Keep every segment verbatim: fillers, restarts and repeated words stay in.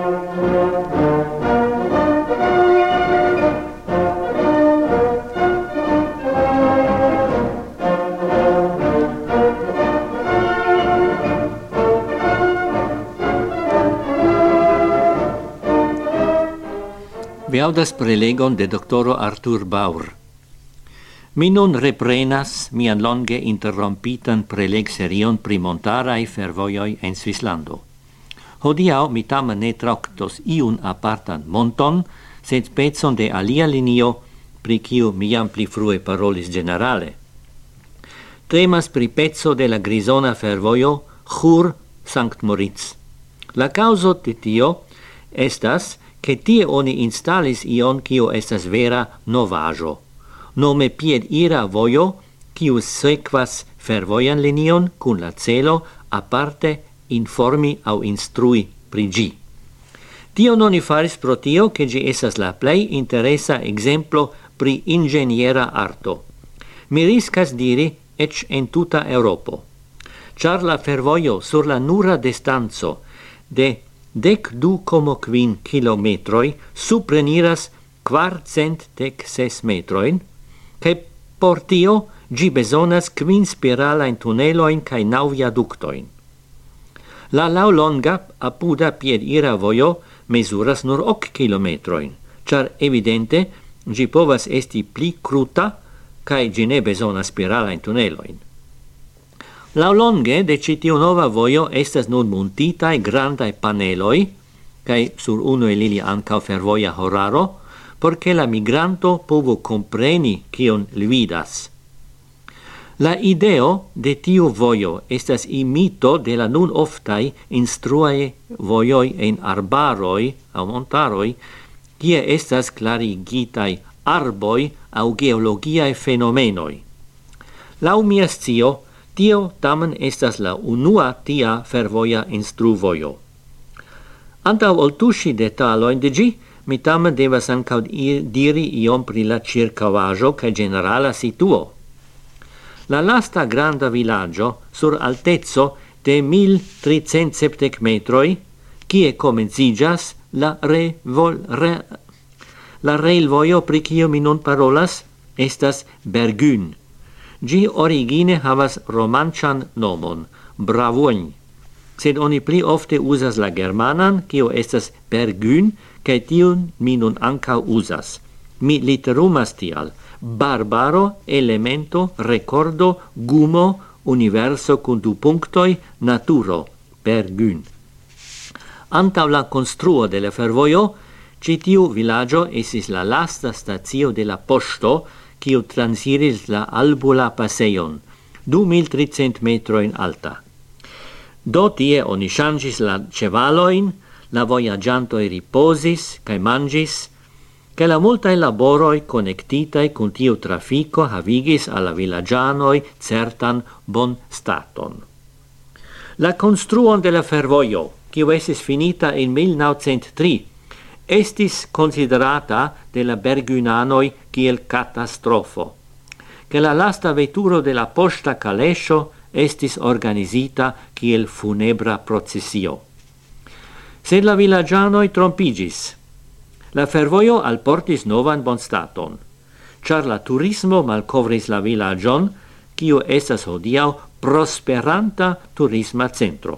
Vi audas prelegon de doctoro Arthur Baur. Mi nun reprenas mian longe interrompitan preleg serion pri montarai fervojoj en Svislando. Hodiaŭ mi tamen ne traktos iun apartan monton, sed pecon de alia linio, pri kiu mi jam pli frue parolis generale. Temas pri pezzo de la grisona fervojo Chur-Sankt Moritz. La causo de tio estas che tie oni instalis ion kio estas vera novaĵo. Nome pied ira vojo, kiu sekvas fervojan linion kun la celo aparte informi aŭ instrui pri ĝi. Tio oni faris pro tio, ke ĝi estas la plej interesa ekzemplo pri inĝeniera arto. Mi riskas diri eĉ en tuta Eŭropo. Ĉar la fervojo sur la nura distanco de dek du komo kvin kilometroj supreniras kvarcent dek ses metrojn, kaj por tio ĝi bezonas kvin spiralajn tunelojn kaj naŭ viaduktojn. La laŭlonga apuda piedira vojo mezuras nur ok kilometrojn, ĉar evidente ĝi povas esti pli kruta kaj ĝi ne bezonas spiralajn tunelojn. Laŭlonge de ĉi tiu nova vojo estas nun montitaj grandaj paneloj, kaj sur unu el ili ankaŭ fervoja horaro, por ke la migranto povu kompreni kion li vidas. La ideo de tiu vojo estas imito de la nun oftaj instruaj vojoj en arbaroj aŭ montaroj, kie estas klarigitaj arboj aŭ geologiaj fenomenoj. Laŭ mia scio, tio tamen estas la unua tia fervoja instruvojo. Antaŭ ol tuŝi detalojn de ĝi, mi tamen devas ankaŭ diri iom pri la ĉirkaŭaĵo kaj ĝenerala situo. La lasta granda vilaĝo sur alteco de mil tricent sepdek metroj, kie komenciĝas la revol re, la railvojo pri kiu mi nun parolas, estas Bergün. Gi origine havas romanĉan nomon, Bravogn, sed oni pli ofte uzas la germanan, kio estas Bergün, kaj tiun mi nun ankaŭ uzas. Mi literumas tial: barbaro, elemento, rekordo, gumo, universo kun du punktoj, naturo, Bergün. Antaŭ la konstruo de la fervojo, ĉi tiu vilaĝo estis la lasta stacio de la poŝto, kiu transiris la Albula pasejon, du mil tricent metrojn alta. Do tie oni ŝanĝis la ĉevalojn, la vojaĝantoj ripozis kaj manĝis, kaj la multaj laboroj konektitaj kun tiu trafiko havigis al la vilaĝanoj certan bonstaton. La konstruon de la fervojo, kiu estis finita en mil naŭcent tri, estis considerata de la bergünanoj kiel katastrofo, ke la lasta veturo de la poŝta kaleŝo estis organizita kiel funebra procesio. Sed la vilaĝanoj trompiĝis. La fervojo alportis novan bonstaton, ĉar la turismo malkovris la vilaĝon, kiu estas hodiaŭ prosperanta turisma centro.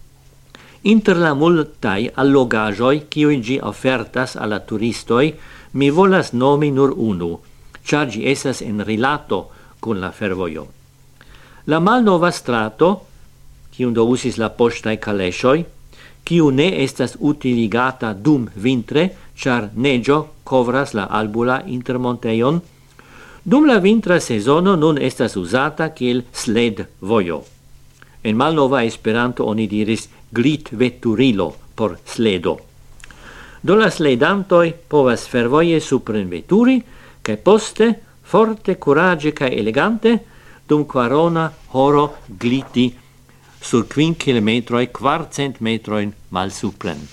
Inter la multaj allogaĵoj, kiujn ĝi ofertas al la turistoj, mi volas nomi nur unu, ĉar ĝi estas en rilato kun la fervojo. La malnova strato, kiun do uzis la poŝtaj kaleŝoj, kiu ne estas utiligata dum vintre, ĉar neĝo kovras la Albula intermontejon, dum la vintra sezono nun estas uzata kiel sledvojo. En malnova Esperanto oni diris glitveturilo por sledo. Do la sledantoj povas fervoje suprenveturi, kaj poste forte, kuraĝe kaj elegante dum kvarona horo gliti sur kvin kilometroj kvarcent metrojn malsupren.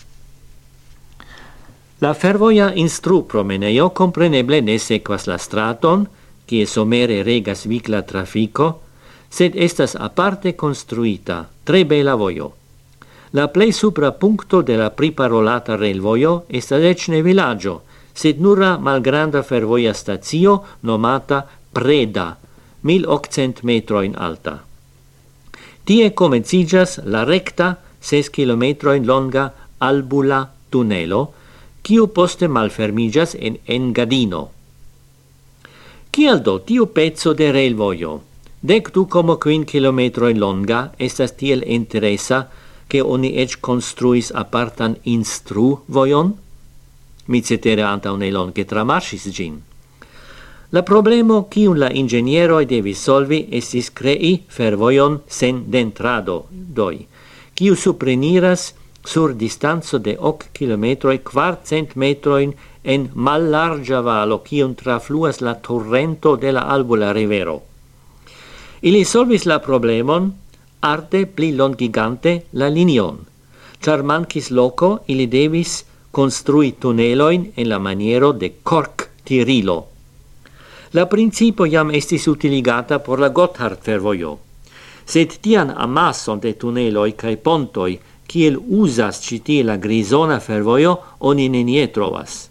La fervoja instrupromenejo kompreneble ne sekvas la straton, kie somere regas vigla trafiko, sed estas aparte konstruita tre bela vojo. La plei supra puncto de la priparolata railvojo estas ec ne villaggio, sed nura malgranda fervoia stazio nomata Preda, mil occent metroin alta. Tie comencigas la recta ses kilometroin longa Albula tunelo, kiu poste malfermigas en Engadino. Kial do tiu pezzo de railvojo, dec du coma quin kilometroin longa, estas tiel interesa che oni ec construis apartan instru vojon? Mi cetere anta ne longe tramarsis gin. La problemo kiun la ingenieroi devis solvi estis crei fervojon sen dentrado doi, kiu supreniras sur distanzo de hoc kilometroi quartcent metroin en mallargia valo kiun trafluas la torrento de la Albula rivero. Ili solvis la problemon arte pli longigante la linion, char mancis loco ili devis construi tuneloin en la maniero de cork tirilo. La principio jam estis utiligata por la Gotthard fervojo, sed tian amasson de tuneloi cae pontoi kiel usas citie la grisona fervojo oni nenie trovas.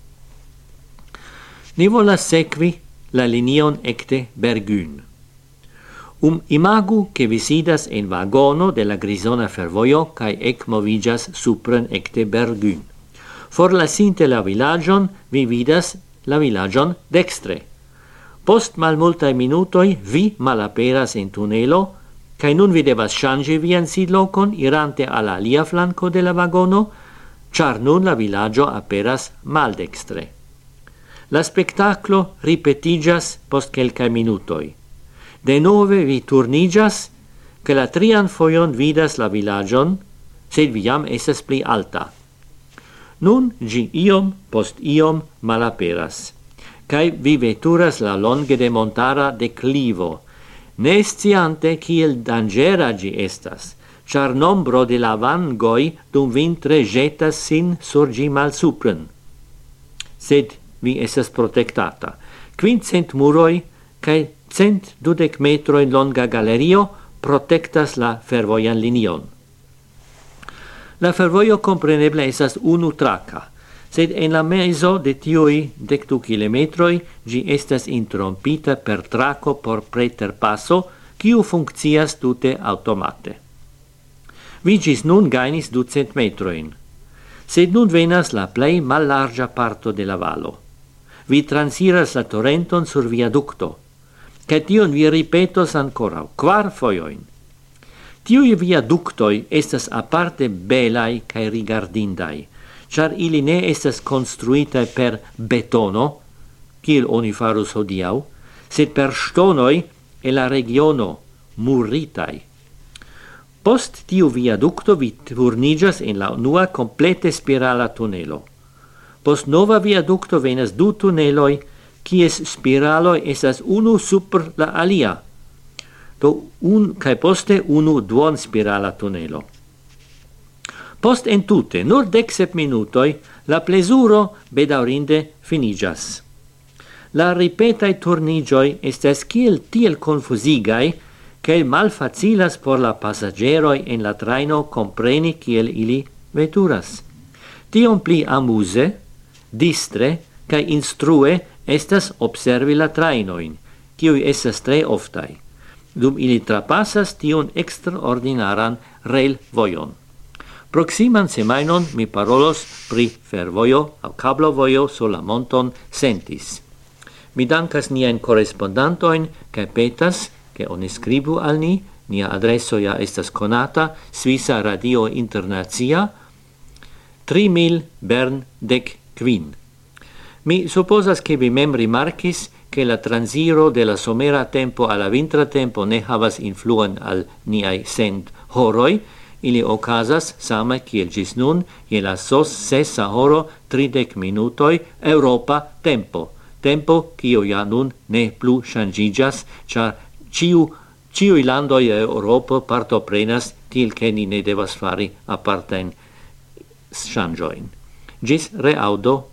Ni volas sekvi la linion ecte Bergün. Um imagu che vi sidas en vagono de la grisona fervojo cae ec movigas supren ecte Bergün. Forlasinte la villagion, vi vidas la villagion dextre. Post malmultae minutoi vi malaperas in tunelo, cae nun vi devas changi vian sidlocon irante alla alia flanco de la vagono, char nun la villaggio aperas maldextre. La spectaclo ripetigas post quelcae minutoi. De nove vi turnigas, che la trian foion vidas la villagion, sed vi jam esas pli alta. Nun gi iom post iom malaperas, cae vi veturas la longe de montara declivo, ne sciante kiel dangera gi estas, char nombro de la vangoi dum vintre jetas sin sur gi malsupren. Sed vi esas protectata. Quincent muroi cae cent dudec metroin longa galerio protectas la fervoian linion. La fervoio compreneble esas unu traca, sed en la meso de tiui dectu kilometroi gi estas interrompita per traco por preterpasso, kiu funccias tute automate. Vi gis nun gainis ducent metroin, sed nun venas la plei mallargia parto de la valo. Vi transiras la torrenton sur viaducto, ca tion vi ripetos ancora quar foioin. Tiui viaductoi estas aparte belai cae rigardindai, char ili ne estas construitae per betono, kiel oni farus hodiau, sed per stonoi e la regiono murritai. Post tiu viaducto vi turnigas en la unua complete spirala tunelo. Post nova viaducto venas du tuneloi, kies spiraloi estas unu super la alia, do un cae poste unu duon spirala tunelo. Post entute, nur dexep minutoi, la plesuro bedaurinde finigas. La ripetai turnigioi estes kiel tiel confusigai, che malfacilas por la passageroi en la traino compreni kiel ili veturas. Tion pli amuse, distre, cae instrue estas observi la trainoin, kiui estas tre oftai, dum ili trapassas tion extraordinaran rail vojon. Proximan semainon mi parolos pri fervojo au cablo vojo sur la monton Sentis. Mi dankas nian correspondantoin, cae petas, che oni scribu al ni, nia adreso ja estas conata, Svisa Radio Internazia, tri mil Bern dec quin. Mi supposas che vi mem rimarcis che la transiro de la somera tempo alla vintra tempo ne havas influon al niai send horoi, ili ocasas same kiel gis nun, je la sos sesa horo tridec minutoi Europa tempo, tempo kio ja nun ne plu changigas, char ciu, ciui landoi e Europa partoprenas til che ni ne devas fari aparten changioin. Gis reaudo.